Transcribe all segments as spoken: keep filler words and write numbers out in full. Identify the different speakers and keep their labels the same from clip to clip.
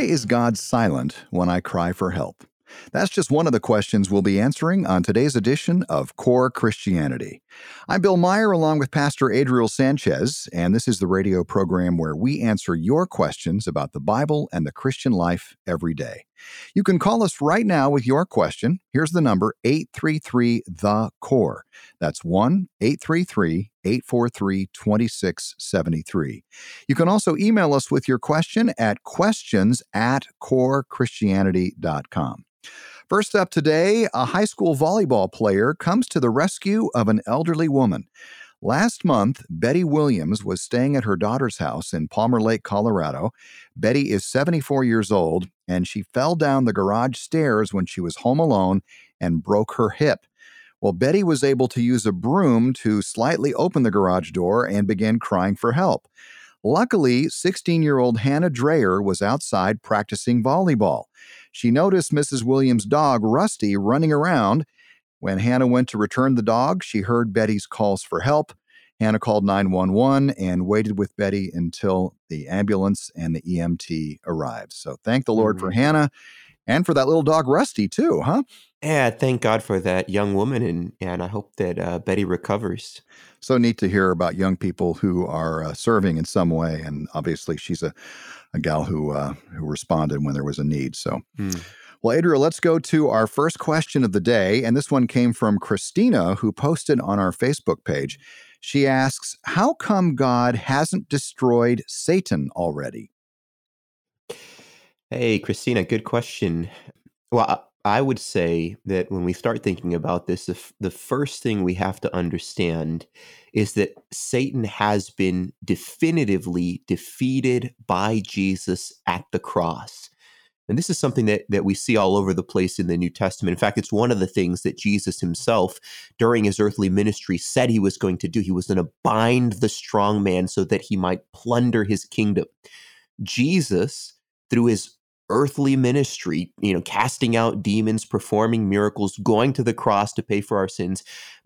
Speaker 1: is God silent when I cry for help? That's just one of the questions we'll be answering on today's edition of Core Christianity. I'm Bill Meyer along with Pastor Adriel Sanchez, and this is the radio program where we answer your questions about the Bible and the Christian life every day. You can call us right now with your question. Here's the number, eight three three, the C O R E. That's one eight three three, eight four three, two six seven three. You can also email us with your question at questions at core christianity dot com. First up today, a high school volleyball player comes to the rescue of an elderly woman. Last month, Betty Williams was staying at her daughter's house in Palmer Lake, Colorado. Betty is seventy-four years old, and she fell down the garage stairs when she was home alone and broke her hip. Well, Betty was able to use a broom to slightly open the garage door and began crying for help. Luckily, sixteen-year-old Hannah Dreyer was outside practicing volleyball. She noticed Missus Williams' dog, Rusty, running around. When Hannah went to return the dog, she heard Betty's calls for help. Hannah called nine one one and waited with Betty until the ambulance and the E M T arrived. So thank the Lord
Speaker 2: Mm-hmm.
Speaker 1: for Hannah and for that little dog, Rusty, too, huh?
Speaker 2: Yeah, thank God for that young woman, and, and I hope that uh, Betty recovers.
Speaker 1: So neat to hear about young people who are uh, serving in some way, and obviously she's a, a gal who uh, who responded when there was a need. So,
Speaker 2: Mm.
Speaker 1: Well, Adriel, let's go to our first question of the day, and this one came from Christina, who posted on our Facebook page. She asks, how come God hasn't destroyed Satan already?
Speaker 2: Hey, Christina, good question. Well, I I would say that when we start thinking about this, the, f- the first thing we have to understand is that Satan has been definitively defeated by Jesus at the cross. And this is something that, that we see all over the place in the New Testament. In fact, it's one of the things that Jesus himself, during his earthly ministry, said he was going to do. He was going to bind the strong man so that he might plunder his kingdom. Jesus, through his earthly ministry, you know, casting out demons, performing miracles, going to the cross to pay for our sins,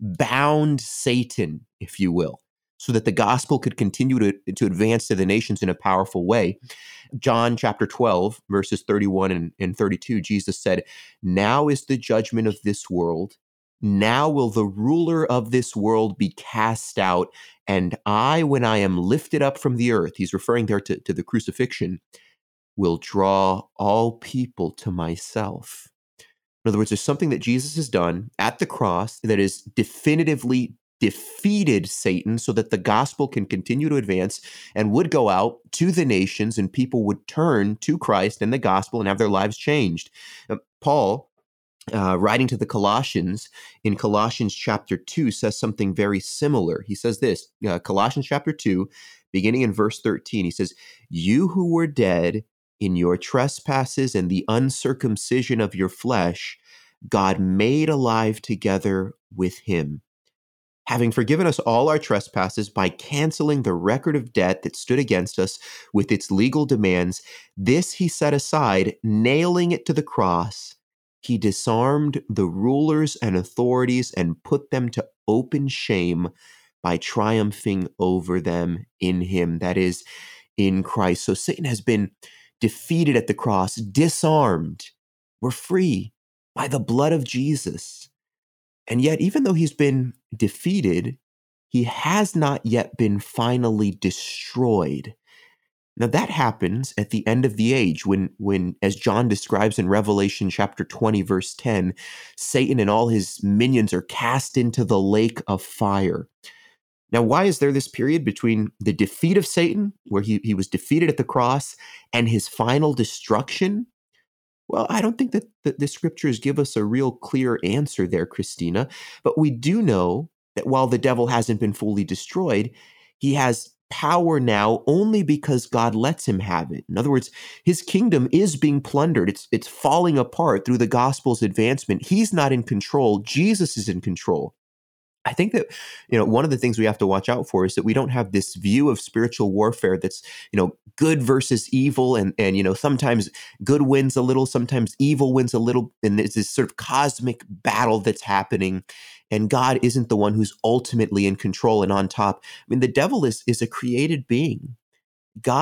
Speaker 2: bound Satan, if you will, so that the gospel could continue to, to advance to the nations in a powerful way. John chapter twelve, verses thirty-one and, and thirty-two, Jesus said, "Now is the judgment of this world. Now will the ruler of this world be cast out. And I, when I am lifted up from the earth," he's referring there to, to the crucifixion, "will draw all people to myself." In other words, there's something that Jesus has done at the cross that is definitively defeated Satan so that the gospel can continue to advance and would go out to the nations and people would turn to Christ and the gospel and have their lives changed. Uh, Paul, uh, writing to the Colossians in Colossians chapter two, says something very similar. He says this, uh, Colossians chapter two, beginning in verse thirteen, he says, "You who were dead in your trespasses and the uncircumcision of your flesh, God made alive together with him, having forgiven us all our trespasses by canceling the record of debt that stood against us with its legal demands. This he set aside, nailing it to the cross. He disarmed the rulers and authorities and put them to open shame by triumphing over them in him," that is, in Christ. So Satan has been defeated at the cross, disarmed. We're free by the blood of Jesus. And yet, even though he's been defeated, he has not yet been finally destroyed. Now, that happens at the end of the age when, when, as John describes in Revelation chapter twenty, verse ten, Satan and all his minions are cast into the lake of fire. Now, why is there this period between the defeat of Satan, where he, he was defeated at the cross, and his final destruction? Well, I don't think that the, the scriptures give us a real clear answer there, Christina. But we do know that while the devil hasn't been fully destroyed, he has power now only because God lets him have it. In other words, his kingdom is being plundered. It's, it's falling apart through the gospel's advancement. He's not in control. Jesus is in control. I think that, you know, one of the things we have to watch out for is that we don't have this view of spiritual warfare that's, you know, good versus evil. And, and, you know, sometimes good wins a little, sometimes evil wins a little. And there's this sort of cosmic battle that's happening. And God isn't the one who's ultimately in control and on top. I mean, the devil is, is a created being. God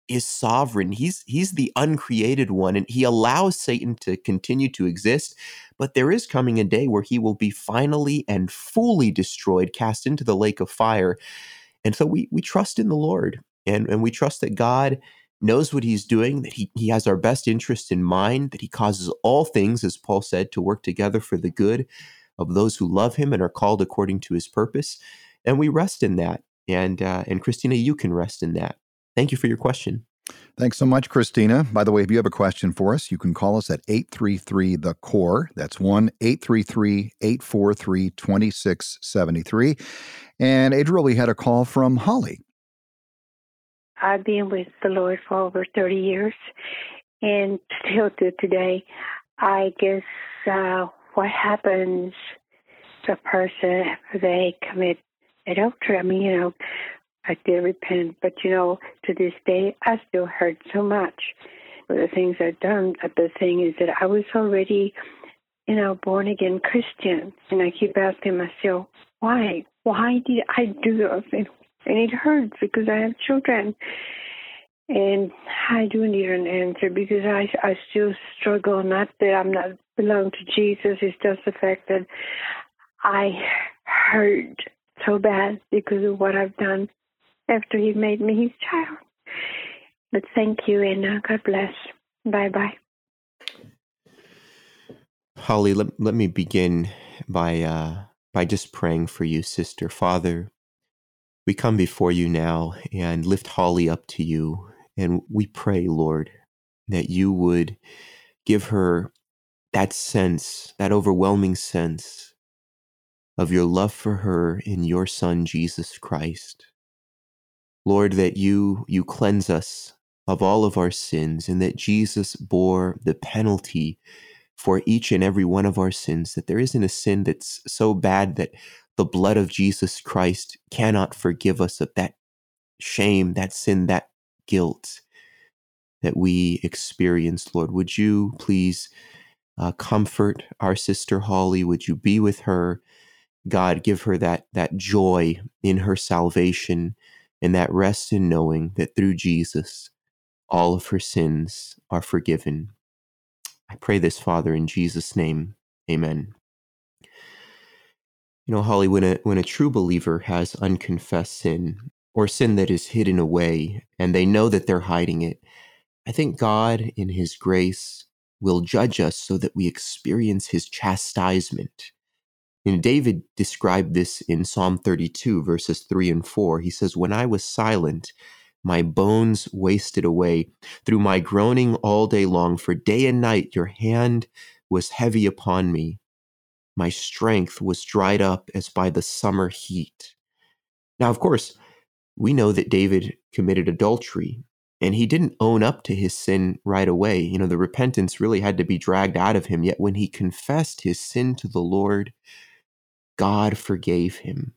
Speaker 2: is sovereign. He's he's the uncreated one, and he allows Satan to continue to exist. But there is coming a day where he will be finally and fully destroyed, cast into the lake of fire. And so we we trust in the Lord, and, and we trust that God knows what he's doing, that he, he has our best interest in mind, that he causes all things, as Paul said, to work together for the good of those who love him and are called according to his purpose. And we rest in that. And uh, and Christina, you can rest in that. Thank you for your question.
Speaker 1: Thanks so much, Christina. By the way, if you have a question for us, you can call us at eight three three, the core. That's one eight three three, eight four three, two six seven three. And Adriel, we had a call from Holly.
Speaker 3: I've been with the Lord for over thirty years, and still to today, I guess uh, what happens to a person after they commit adultery, I mean, you know, I did repent, but, you know, to this day, I still hurt so much with the things I've done. But the thing is that I was already, you know, born-again Christian, and I keep asking myself, why? Why did I do those things? And it hurts because I have children. And I do need an answer because I, I still struggle. Not that I'm not belong to Jesus. It's just the fact that I hurt so bad because of what I've done after he made me his child. But thank you, and uh, God bless. Bye-bye.
Speaker 2: Holly, let, let me begin by uh, by just praying for you, sister. Father, we come before you now and lift Holly up to you. And we pray, Lord, that you would give her that sense, that overwhelming sense of your love for her in your Son, Jesus Christ. Lord, that you you cleanse us of all of our sins, and that Jesus bore the penalty for each and every one of our sins, that there isn't a sin that's so bad that the blood of Jesus Christ cannot forgive us of that shame, that sin, that guilt that we experienced. Lord, would you please uh, comfort our sister Holly? Would you be with her? God, give her that that joy in her salvation and that rest in knowing that through Jesus, all of her sins are forgiven. I pray this, Father, in Jesus' name. Amen. You know, Holly, when a when a true believer has unconfessed sin or sin that is hidden away and they know that they're hiding it, I think God, in his grace, will judge us so that we experience his chastisement. And David described this in Psalm thirty-two, verses three and four. He says, "When I was silent, my bones wasted away through my groaning all day long. For day and night your hand was heavy upon me. My strength was dried up as by the summer heat." Now, of course, we know that David committed adultery, and he didn't own up to his sin right away. You know, the repentance really had to be dragged out of him. Yet when he confessed his sin to the Lord, God forgave him.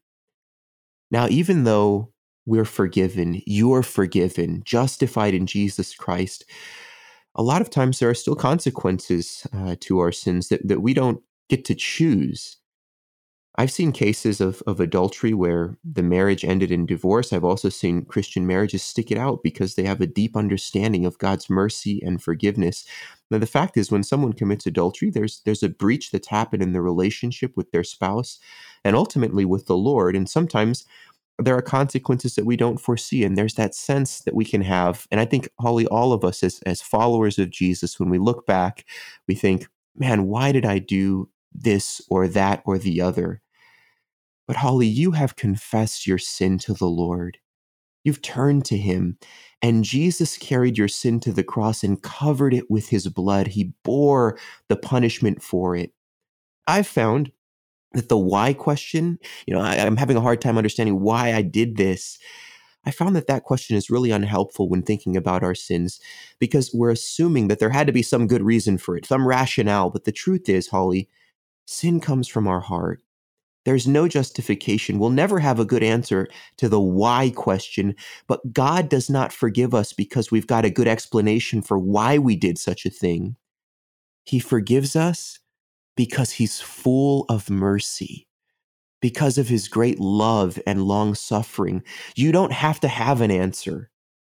Speaker 2: Now, even though we're forgiven, you're forgiven, justified in Jesus Christ, a lot of times there are still consequences uh, to our sins that, that we don't get to choose. I've seen cases of, of adultery where the marriage ended in divorce. I've also seen Christian marriages stick it out because they have a deep understanding of God's mercy and forgiveness. Now, the fact is, when someone commits adultery, there's there's a breach that's happened in the relationship with their spouse and ultimately with the Lord. And sometimes there are consequences that we don't foresee. And there's that sense that we can have. And I think, Holly, all of us as, as followers of Jesus, when we look back, we think, man, why did I do this or that or the other? But Holly, you have confessed your sin to the Lord. You've turned to him, and Jesus carried your sin to the cross and covered it with his blood. He bore the punishment for it. I've found that the why question, you know, I, I'm having a hard time understanding why I did this. I found that that question is really unhelpful when thinking about our sins because we're assuming that there had to be some good reason for it, some rationale. But the truth is, Holly, sin comes from our heart. There's no justification. We'll never have a good answer to the why question, but God does not forgive us because we've got a good explanation for why we did such a thing. He forgives us because he's full of mercy, because of his great love and long suffering. You don't have to have an answer.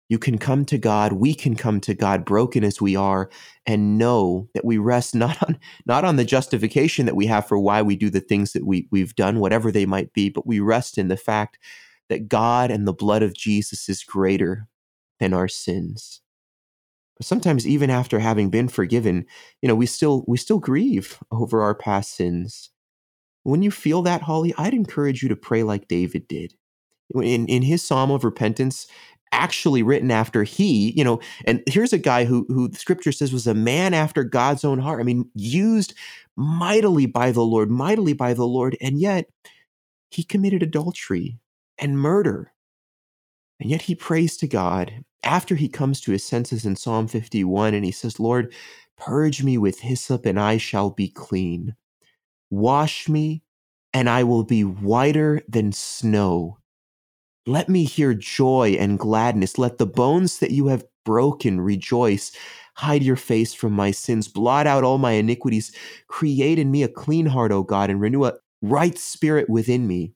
Speaker 2: You can come to God, we can come to God broken as we are, and know that we rest not on not on the justification that we have for why we do the things that we, we've done, whatever they might be, but we rest in the fact that God and the blood of Jesus is greater than our sins. But sometimes even after having been forgiven, you know, we still we still grieve over our past sins. When you feel that, Holly, I'd encourage you to pray like David did. In, in his Psalm of Repentance, actually written after he, you know, and here's a guy who, who the scripture says was a man after God's own heart. I mean, used mightily by the Lord, mightily by the Lord, and yet he committed adultery and murder. And yet he prays to God after he comes to his senses in Psalm fifty-one, and he says, Lord, purge me with hyssop and I shall be clean. Wash me and I will be whiter than snow. Let me hear joy and gladness. Let the bones that you have broken rejoice. Hide your face from my sins. Blot out all my iniquities. Create in me a clean heart, O God, and renew a right spirit within me.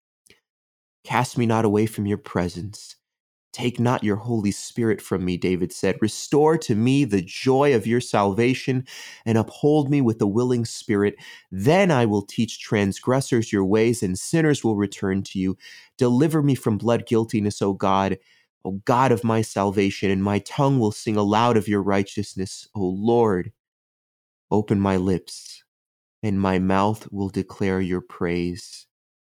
Speaker 2: Cast me not away from your presence. Take not your Holy Spirit from me, David said. Restore to me the joy of your salvation and uphold me with a willing spirit. Then I will teach transgressors your ways and sinners will return to you. Deliver me from blood guiltiness, O God, O God of my salvation, and my tongue will sing aloud of your righteousness. O Lord, open my lips and my mouth will declare your praise.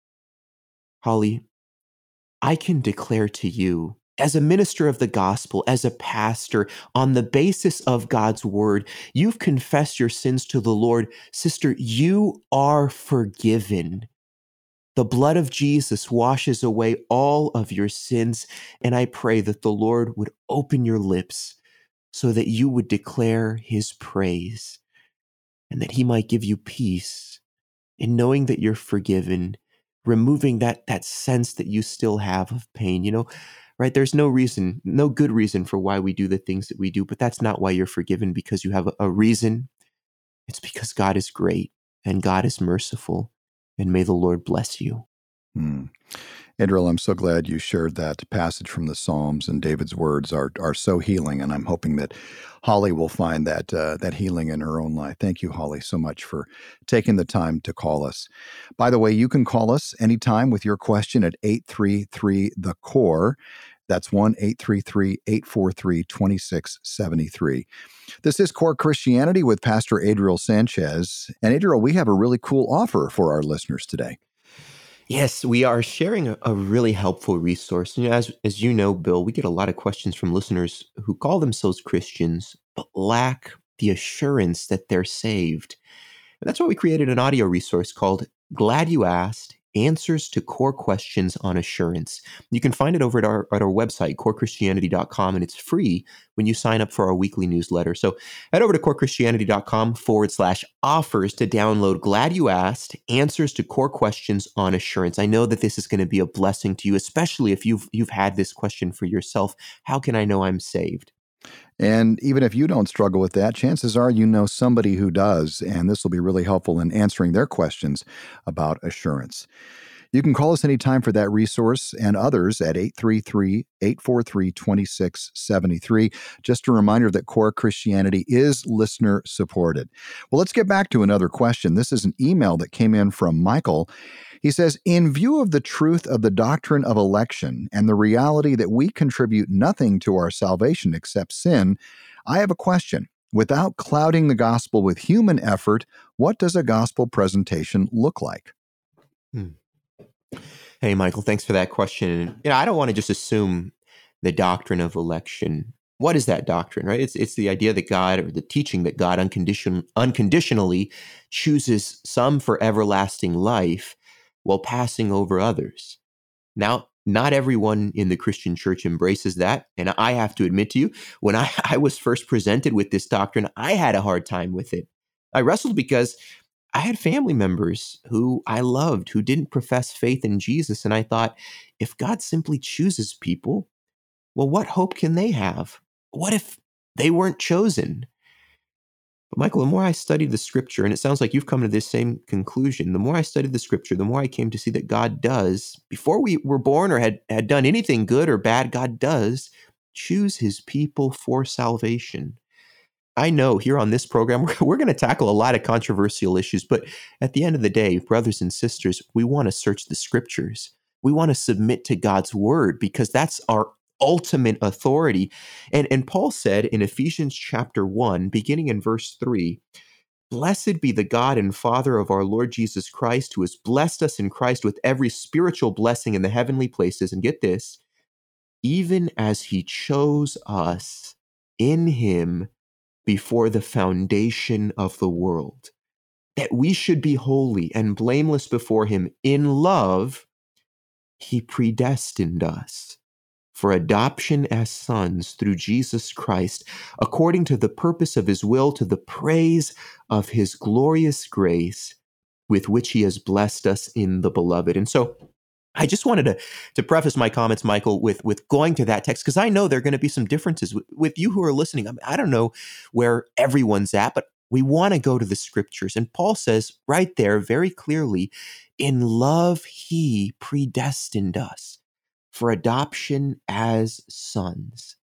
Speaker 2: Holly, I can declare to you, as a minister of the gospel, as a pastor, on the basis of God's word, you've confessed your sins to the Lord. Sister, you are forgiven. The blood of Jesus washes away all of your sins, and I pray that the Lord would open your lips so that you would declare his praise and that he might give you peace in knowing that you're forgiven, removing that, that sense that you still have of pain. You know, right? There's no reason, no good reason for why we do the things that we do, but that's not why you're forgiven, because you have a, a reason. It's because God is great and God is merciful, and may the Lord bless you.
Speaker 1: Hmm. Adriel, I'm so glad you shared that passage from the Psalms, and David's words are are so healing, and I'm hoping that Holly will find that uh, that healing in her own life. Thank you, Holly, so much for taking the time to call us. By the way, you can call us anytime with your question at eight three three, the C O R E. That's one eight three three, eight four three, two six seven three. This is Core Christianity with Pastor Adriel Sanchez. And Adriel, we have a really cool offer for our listeners today.
Speaker 2: Yes, we are sharing a, a really helpful resource. You know, as, as you know, Bill, we get a lot of questions from listeners who call themselves Christians, but lack the assurance that they're saved. And that's why we created an audio resource called Glad You Asked, Answers to Core Questions on Assurance. You can find it over at our, at our website, core christianity dot com, and it's free when you sign up for our weekly newsletter. So head over to core christianity dot com forward slash offers to download Glad You Asked, Answers to Core Questions on Assurance. I know that this is going to be a blessing to you, especially if you've you've had this question for yourself. How can I know I'm saved?
Speaker 1: And even if you don't struggle with that, chances are you know somebody who does, and this will be really helpful in answering their questions about assurance. You can call us anytime for that resource and others at eight three three, eight four three, two six seven three. Just a reminder that Core Christianity is listener supported. Well, let's get back to another question. This is an email that came in from Michael. He says, in view of the truth of the doctrine of election and the reality that we contribute nothing to our salvation except sin, I have a question. Without clouding the gospel with human effort, what does a gospel presentation look like?
Speaker 2: Hmm. Hey, Michael, thanks for that question. You know, I don't want to just assume the doctrine of election. What is that doctrine, right? It's it's the idea that God, or the teaching that God uncondition, unconditionally chooses some for everlasting life while passing over others. Now, not everyone in the Christian church embraces that. And I have to admit to you, when I, I was first presented with this doctrine, I had a hard time with it. I wrestled because I had family members who I loved who didn't profess faith in Jesus. And I thought, if God simply chooses people, well, what hope can they have? What if they weren't chosen? But Michael, the more I studied the scripture, and it sounds like you've come to this same conclusion, the more I studied the scripture, the more I came to see that God does, before we were born or had, had done anything good or bad, God does choose his people for salvation. I know here on this program, we're, we're going to tackle a lot of controversial issues, but at the end of the day, brothers and sisters, we want to search the scriptures. We want to submit to God's word because that's our ultimate authority. And, and Paul said in Ephesians chapter one, beginning in verse three, "Blessed be the God and Father of our Lord Jesus Christ, who has blessed us in Christ with every spiritual blessing in the heavenly places." And get this, "even as he chose us in him before the foundation of the world, that we should be holy and blameless before him. In love, he predestined us for adoption as sons through Jesus Christ, according to the purpose of his will, to the praise of his glorious grace, with which he has blessed us in the beloved." And so I just wanted to, to preface my comments, Michael, with, with going to that text, because I know there are going to be some differences with, with you who are listening. I mean, I don't know where everyone's at, but we want to go to the scriptures. And Paul says right there very clearly, "In love, he predestined us for adoption as sons."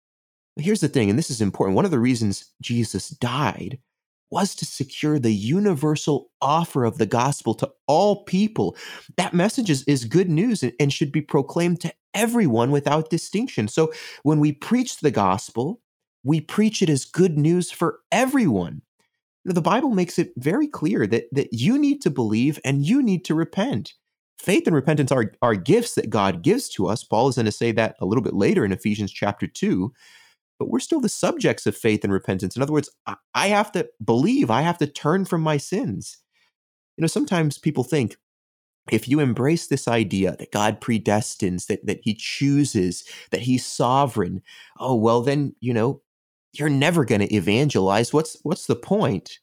Speaker 2: But here's the thing, and this is important. One of the reasons Jesus died was to secure the universal offer of the gospel to all people. That message is, is good news and, and should be proclaimed to everyone without distinction. So when we preach the gospel, we preach it as good news for everyone. You know, the Bible makes it very clear that, that you need to believe and you need to repent. Faith and repentance are, are gifts that God gives to us. Paul is going to say that a little bit later in Ephesians chapter two. But we're still the subjects of faith and repentance. In other words, I have to believe, I have to turn from my sins. You know, sometimes people think if you embrace this idea that God predestines, that, that he chooses, that he's sovereign, oh, well, then, you know, you're never going to evangelize. What's, what's the point?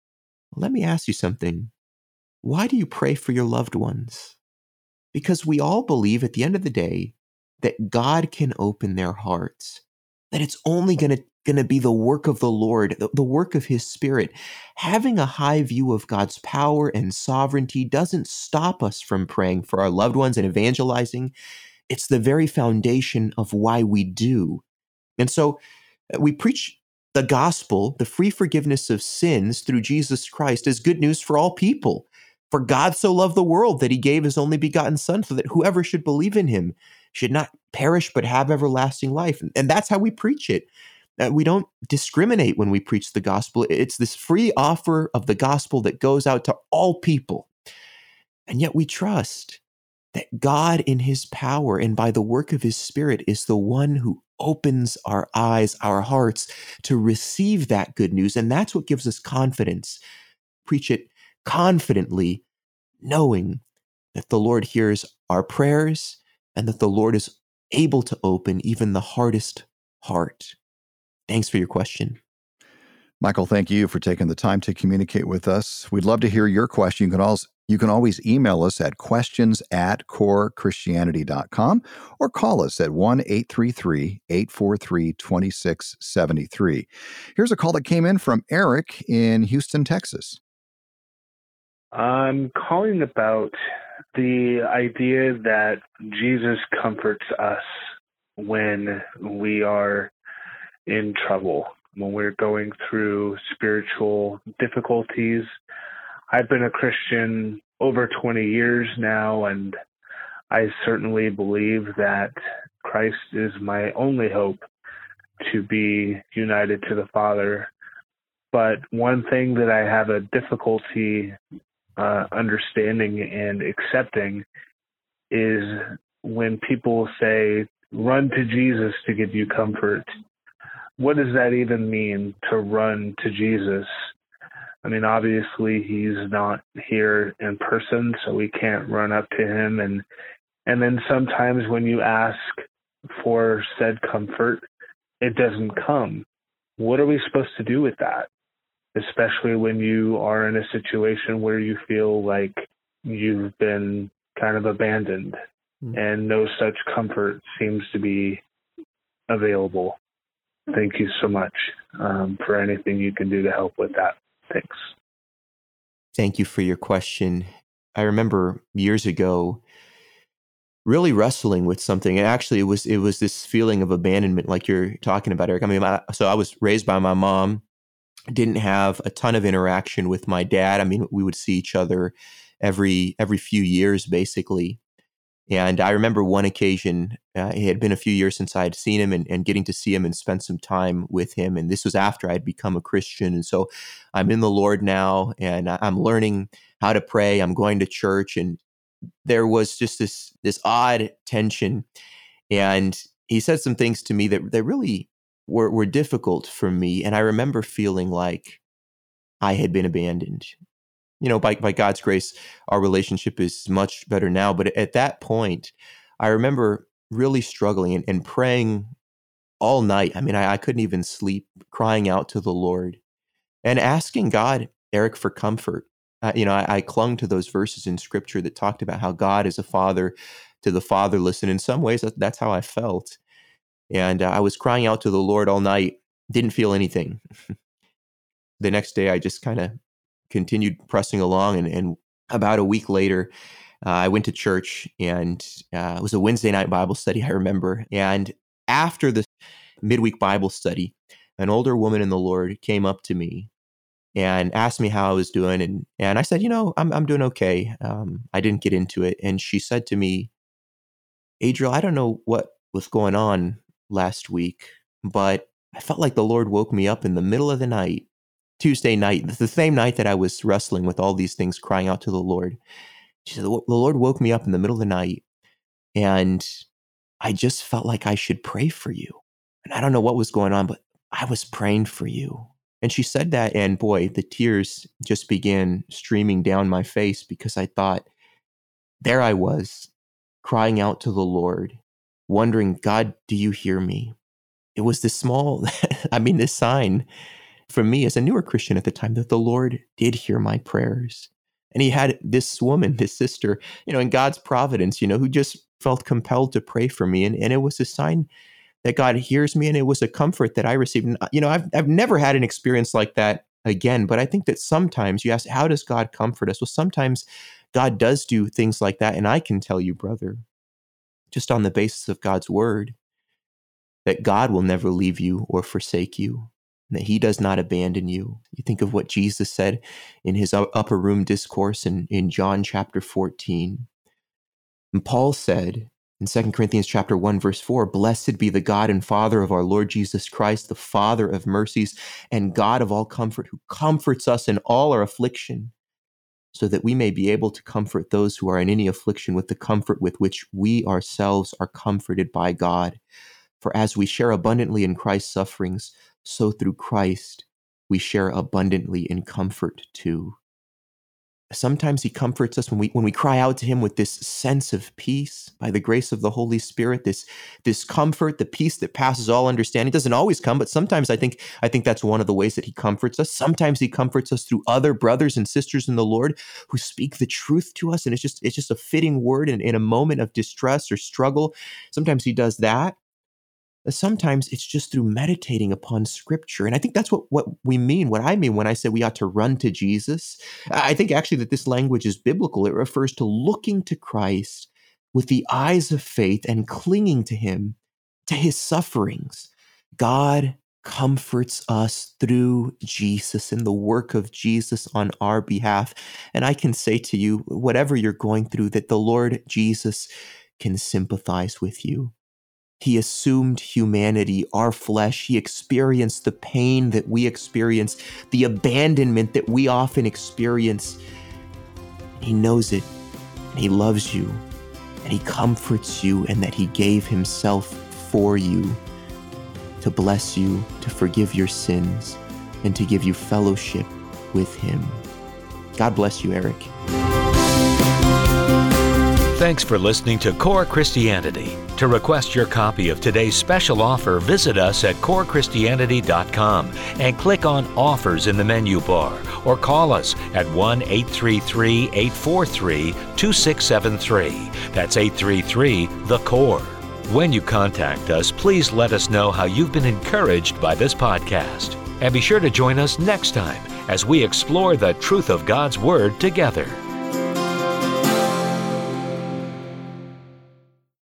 Speaker 2: Let me ask you something. Why do you pray for your loved ones? Because we all believe at the end of the day that God can open their hearts, that it's only going to going to be the work of the Lord, the, the work of his Spirit. Having a high view of God's power and sovereignty doesn't stop us from praying for our loved ones and evangelizing. It's the very foundation of why we do. And so uh, we preach the gospel, the free forgiveness of sins through Jesus Christ, as good news for all people. For God so loved the world that he gave his only begotten Son, so that whoever should believe in him should not perish but have everlasting life. And that's how we preach it. Uh, we don't discriminate when we preach the gospel. It's this free offer of the gospel that goes out to all people. And yet we trust that God in his power and by the work of his Spirit is the one who opens our eyes, our hearts to receive that good news. And that's what gives us confidence. Preach it confidently, knowing that the Lord hears our prayers and that the Lord is able to open even the hardest heart. Thanks for your question.
Speaker 1: Michael, thank you for taking the time to communicate with us. We'd love to hear your question. You can always, you can always email us at questions at core christianity dot com or call us at one eight three three, eight four three, two six seven three. Here's a call that came in from Eric in Houston, Texas.
Speaker 4: I'm calling about the idea that Jesus comforts us when we are in trouble, when we're going through spiritual difficulties. I've been a Christian over twenty years now, and I certainly believe that Christ is my only hope to be united to the Father. But one thing that I have a difficulty uh, understanding and accepting is when people say, run to Jesus to give you comfort. What does that even mean, to run to Jesus? I mean, obviously he's not here in person, so we can't run up to him. And and then sometimes when you ask for said comfort, it doesn't come. What are we supposed to do with that? Especially when you are in a situation where you feel like you've been kind of abandoned mm. and no such comfort seems to be available. Thank you so much um, for anything you can do to help with that. Thanks.
Speaker 2: Thank you for your question. I remember years ago really wrestling with something. And actually, it was it was this feeling of abandonment, like you're talking about, Eric. I mean, my, so I was raised by my mom, didn't have a ton of interaction with my dad. I mean, we would see each other every every few years, basically. And I remember one occasion, uh, it had been a few years since I had seen him, and, and getting to see him and spend some time with him. And this was after I'd become a Christian. And so I'm in the Lord now, and I'm learning how to pray. I'm going to church. And there was just this, this odd tension. And he said some things to me that, that really were, were difficult for me. And I remember feeling like I had been abandoned. You know, by, by God's grace, our relationship is much better now. But at that point, I remember really struggling and, and praying all night. I mean, I, I couldn't even sleep, crying out to the Lord and asking God, Eric, for comfort. Uh, you know, I, I clung to those verses in Scripture that talked about how God is a father to the fatherless. And in some ways, that, that's how I felt. And uh, I was crying out to the Lord all night, didn't feel anything. The next day, I just kind of continued pressing along. And, and about a week later, uh, I went to church, and uh, it was a Wednesday night Bible study, I remember. And after the midweek Bible study, an older woman in the Lord came up to me and asked me how I was doing. And, and I said, you know, I'm, I'm doing okay. Um, I didn't get into it. And she said to me, Adriel, I don't know what was going on last week, but I felt like the Lord woke me up in the middle of the night, Tuesday night, the same night that I was wrestling with all these things, crying out to the Lord. She said, the Lord woke me up in the middle of the night, and I just felt like I should pray for you. And I don't know what was going on, but I was praying for you. And she said that, and boy, the tears just began streaming down my face, because I thought, there I was, crying out to the Lord, wondering, God, do you hear me? It was this small, I mean, this sign for me as a newer Christian at the time that the Lord did hear my prayers. And he had this woman, this sister, you know, in God's providence, you know, who just felt compelled to pray for me. And, and it was a sign that God hears me, and it was a comfort that I received. And, you know, I've, I've never had an experience like that again, but I think that sometimes you ask, how does God comfort us? Well, sometimes God does do things like that. And I can tell you, brother, just on the basis of God's word, that God will never leave you or forsake you, and that he does not abandon you. You think of what Jesus said in his upper room discourse in, in John chapter fourteen. And Paul said in Second Corinthians chapter one, verse four, blessed be the God and Father of our Lord Jesus Christ, the Father of mercies and God of all comfort, who comforts us in all our affliction, so that we may be able to comfort those who are in any affliction with the comfort with which we ourselves are comforted by God. For as we share abundantly in Christ's sufferings, so through Christ we share abundantly in comfort too. Sometimes he comforts us when we when we cry out to him with this sense of peace by the grace of the Holy Spirit, this this comfort, the peace that passes all understanding. It doesn't always come, but sometimes I think I think that's one of the ways that he comforts us. Sometimes he comforts us through other brothers and sisters in the Lord who speak the truth to us, and it's just it's just a fitting word in, in a moment of distress or struggle. Sometimes he does that. Sometimes it's just through meditating upon Scripture. And I think that's what, what we mean, what I mean when I say we ought to run to Jesus. I think actually that this language is biblical. It refers to looking to Christ with the eyes of faith and clinging to him, to his sufferings. God comforts us through Jesus and the work of Jesus on our behalf. And I can say to you, whatever you're going through, that the Lord Jesus can sympathize with you. He assumed humanity, our flesh. He experienced the pain that we experience, the abandonment that we often experience. He knows it, and he loves you, and he comforts you, and that he gave himself for you to bless you, to forgive your sins, and to give you fellowship with him. God bless you, Eric.
Speaker 5: Thanks for listening to Core Christianity. To request your copy of today's special offer, visit us at core christianity dot com and click on Offers in the menu bar, or call us at one eight three three, eight four three, two six seven three. That's eight three three, the core. When you contact us, please let us know how you've been encouraged by this podcast. And be sure to join us next time as we explore the truth of God's Word together.